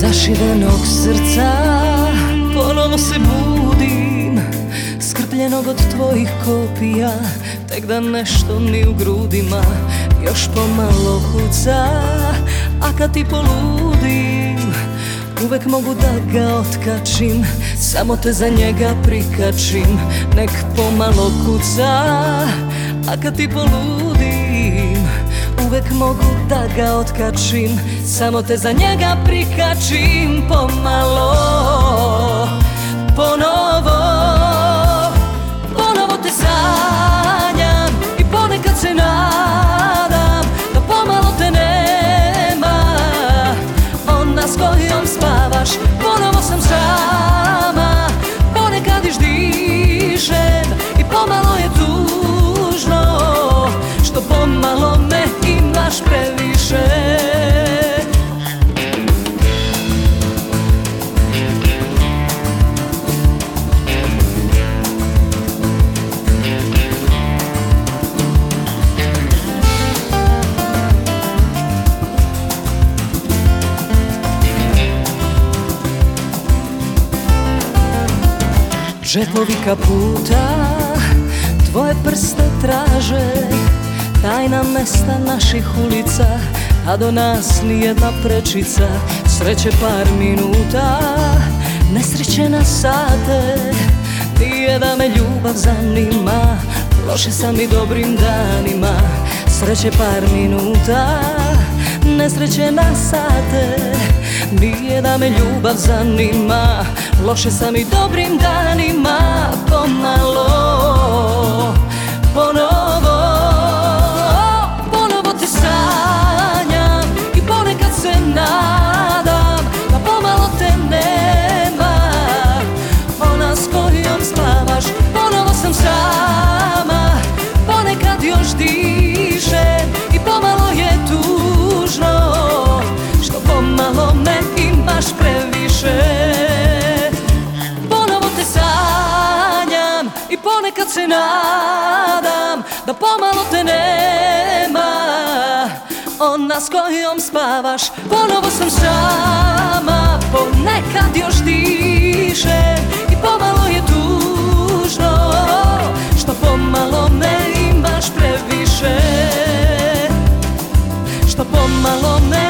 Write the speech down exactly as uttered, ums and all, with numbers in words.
raširenog srca ponovo se budim, skrbljenog od tvojih kopija, tek da nešto mi u grudima još pomalo kuca. A kad ti poludim, uvek mogu da ga otkačim, samo te za njega prikačim, nek pomalo kuca. A kad ti poludim, uvek mogu da ga otkačim, samo te za njega prikačim pomalo. Ponovo, ponovo te sanjam i ponekad se nadam da pomalo te nema. Ona s kojom spavaš, ponovo sam sama, ponekad išdišem i pomalo je tužno što pomalo me imaš previše. Džepovi kaputa tvoje prste traže, tajna mesta naših ulica, a do nas nijedna prečica. Sreće par minuta, nesreće na sate, nije da me ljubav zanima, loše sam i dobrim danima. Sreće par minuta, nesreće na sate, nije da me ljubav zanima, loše sam i dobrim danima. Pomalo, ponovo, ponovo te sanjam i ponekad se nadam da pomalo te nema. Ona s kojom spavaš, ponovo sam sama, ponekad još dišem i pomalo je tužno što pomalo me imaš previše. Ponovo te sanjam i ponekad se nadam da pomalo te nema. Ona s kojom spavaš, ponovo sam sama, ponekad još dišem i pomalo je tužno što pomalo me imaš previše, što pomalo me